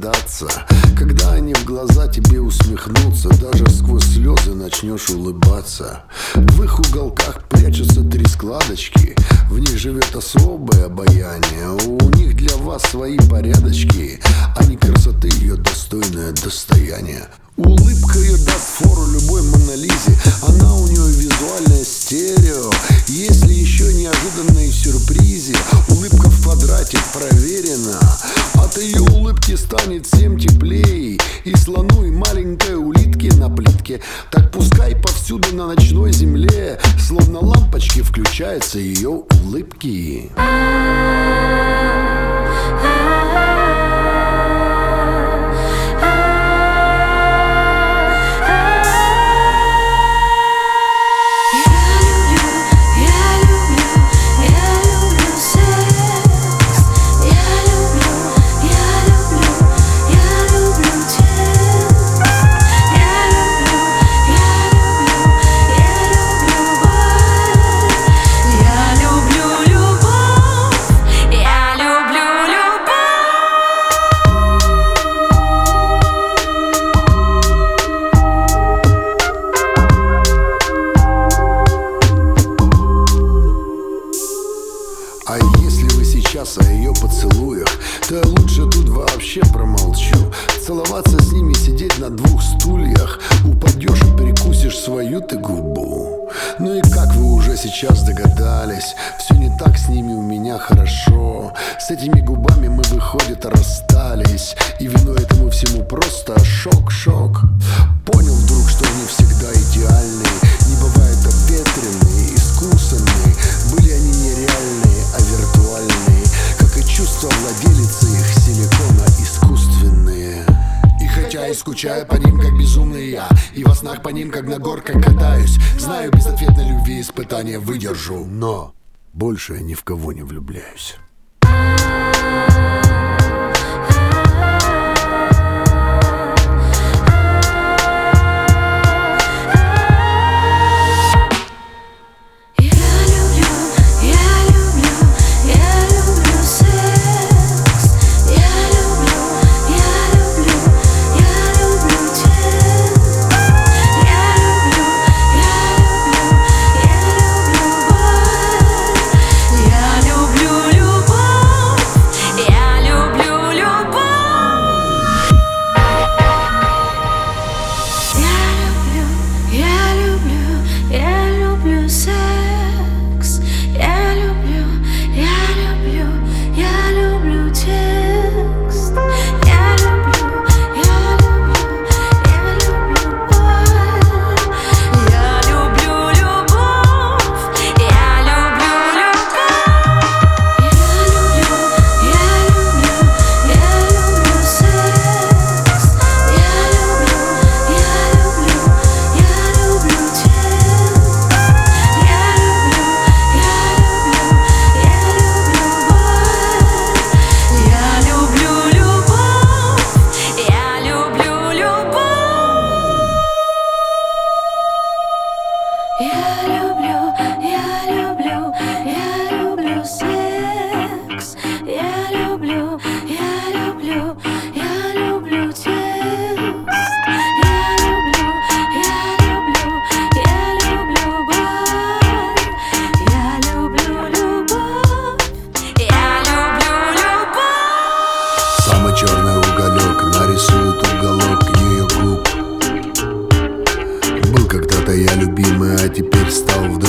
догадаться, когда они в глаза тебе усмехнутся, даже сквозь слезы начнешь улыбаться. В их уголках прячутся 3 складочки, в них живет особое обаяние. У них для вас свои порядочки, они красоты ее достойное достояние. Улыбка ее даст фору любой Монолизе, она у нее визуальное стерео. Если еще неожиданные сюрпризы, улыбка в квадрате проверена. От ее улыбки станет всем теплей, и слону, и маленькой улитке на плитке. Так пускай повсюду на ночной земле, словно лампочки, включаются ее улыбки. А если вы сейчас о ее поцелуях, то я лучше тут вообще промолчу. Целоваться с ними, сидеть на 2 стульях, упадешь и перекусишь свою ты губу. Ну и как вы уже сейчас догадались, все не так с ними у меня хорошо. С этими губами мы, выходит, расстались, и виной этому всему просто шок. Понял вдруг, что они всегда идеальные, не бывает обветренные, искусанные. Были они нереальные, а виртуальные, как и чувства владелицы их силикона искусственные. И хотя я скучаю по ним, как безумный я, и во снах по ним, как на горках катаюсь, знаю, безответной любви испытания выдержу, но больше я ни в кого не влюбляюсь. Самый черный уголек нарисует уголок ее губ. Был когда-то я любимый, а теперь стал вдруг